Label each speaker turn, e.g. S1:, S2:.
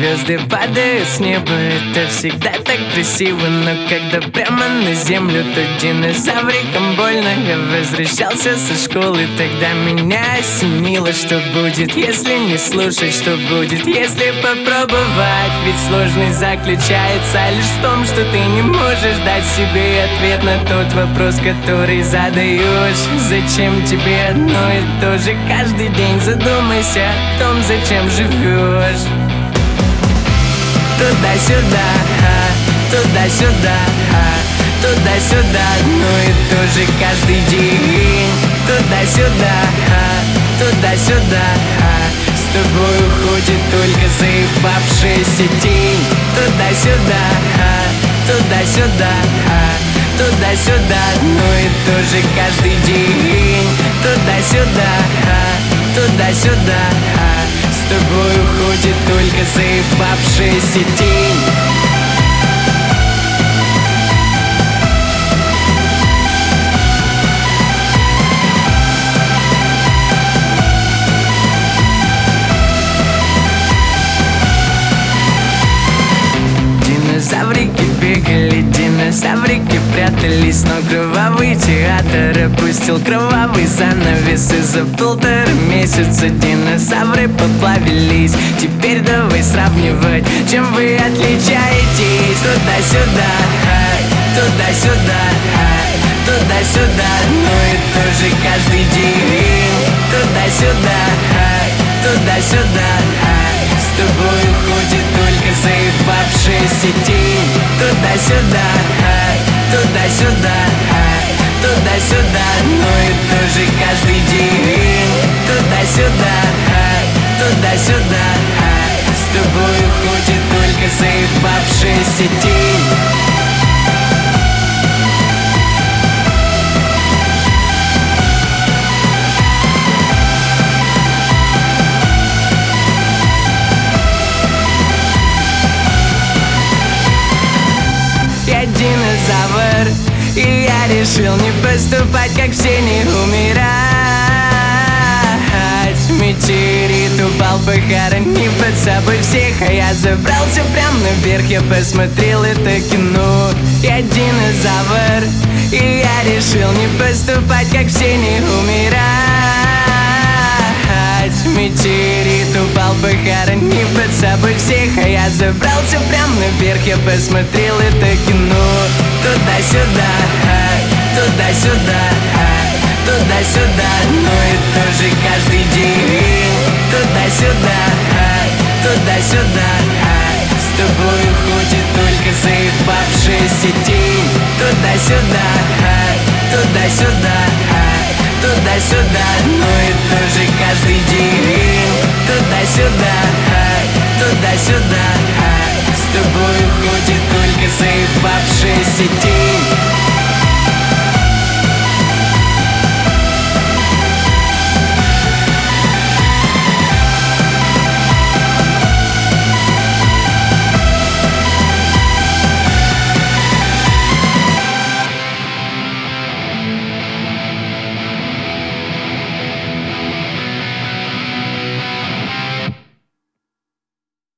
S1: звезды падают с неба, это всегда так красиво. Но когда прямо на землю, то динозаврикам больно. Я возвращался со школы, тогда меня осенило, что будет, если не слушать, что будет, если попробовать. Ведь сложность заключается лишь в том, что ты не можешь дать себе ответ на тот вопрос, который задаешь. Зачем тебе одно и то же каждый день? Задумайся о том, зачем живешь. Туда-сюда, туда-сюда, туда-сюда, одно и то же каждый день. Туда-сюда, туда-сюда, с тобой уходит только заебавшаяся тень. Туда-сюда, туда-сюда, туда-сюда, одно и то же каждый день. Туда-сюда, туда-сюда, с тобой уходит только заебавшаяся тень. Динозаврики бегали, динозаврики прятались, но кровавый театр опустил кровавый занавес. И за 1,5 месяца динозавры поплавились. Теперь давай сравнивать, чем вы отличаетесь. Туда-сюда, туда-сюда, туда-сюда, одно и то же каждый день. Туда-сюда, туда-сюда, с тобой уходит только заебавшаяся тень. Туда-сюда, туда-сюда, туда-сюда, одно и то же каждый день. Туда-сюда, туда-сюда, с тобой уходит только заебавшаяся тень. Динозавр, и я решил не поступать, как все, не умирать. Метеорит упал, похоронив под собой всех, а я забрался прям наверх, я посмотрел это кино. Я динозавр, и я решил не поступать, как все, не умирать. Метеорит упал, похоронив под собой всех, а я забрался прям наверх, я посмотрел это кино. Туда-сюда, туда-сюда, туда-сюда, одно и то же каждый день. Туда-сюда, туда-сюда, с тобой уходит только заебавшаяся тень. Туда-сюда, туда-сюда, туда-сюда, одно и то же каждый день. Туда-сюда, туда-сюда, с тобой уходит только заебавшаяся тень.